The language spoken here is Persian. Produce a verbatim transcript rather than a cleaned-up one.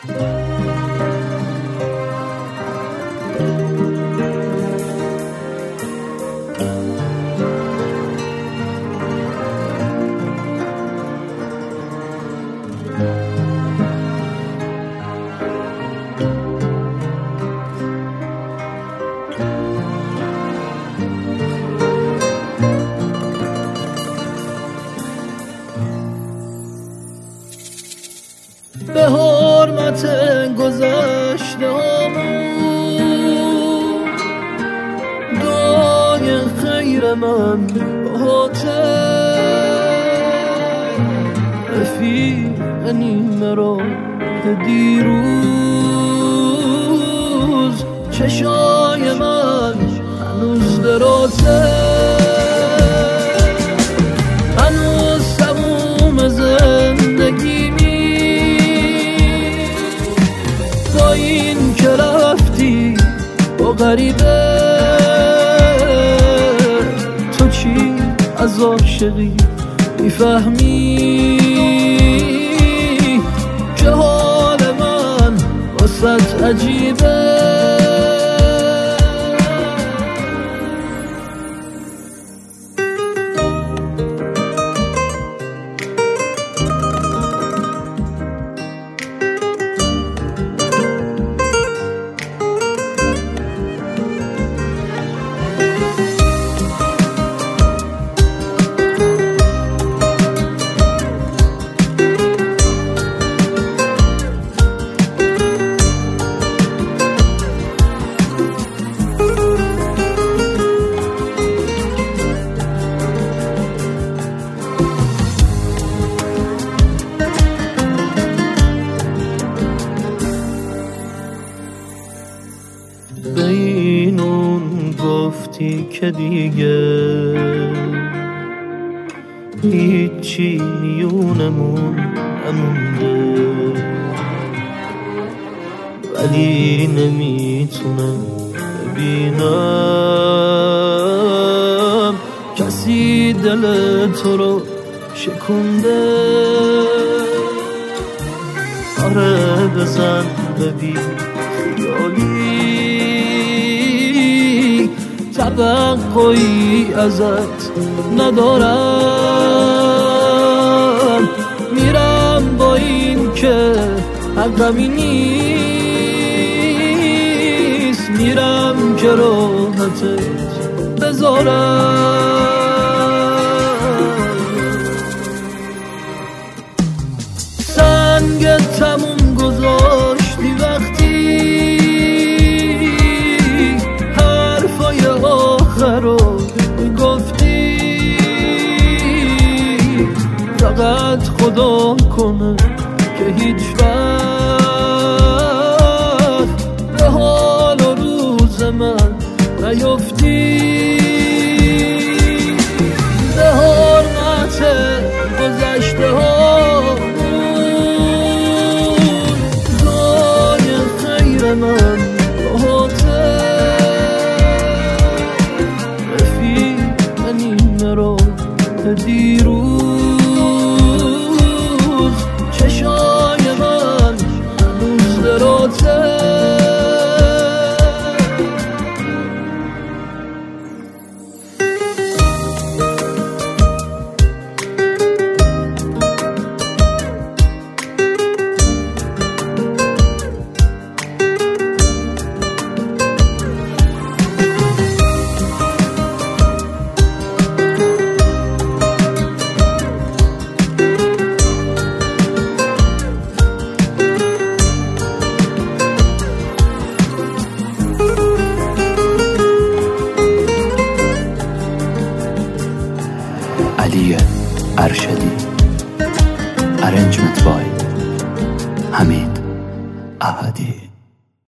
به حرمت گذشته همون دعای خیر من باته رفیق نیمه رو دیروز چشای من هنوز دراته هنوز تموم زندگی با این که رفتی با غریبه تو چی از عاشقی میفهمی که حال من واسه عجیبه به اینون گفتی که دیگه هیچی میونمون نمونده ولی نمیتونم ببینم کسی دل تو رو شکونده آره بزن ببین خیالی توقعی ازت ندارم میرم با این که حقمی نیست میرم که راحتت بذارم سنگ تموم گذاشتی وقتی رو گفتی فقط خدا کنه که هیچ وقت به حال و روز من نیفتی به حرمت گذشته ها دعای خیر من دیروز چشای من هنوز دراته علی ارشدی ارنجمنت بای حمید احدی.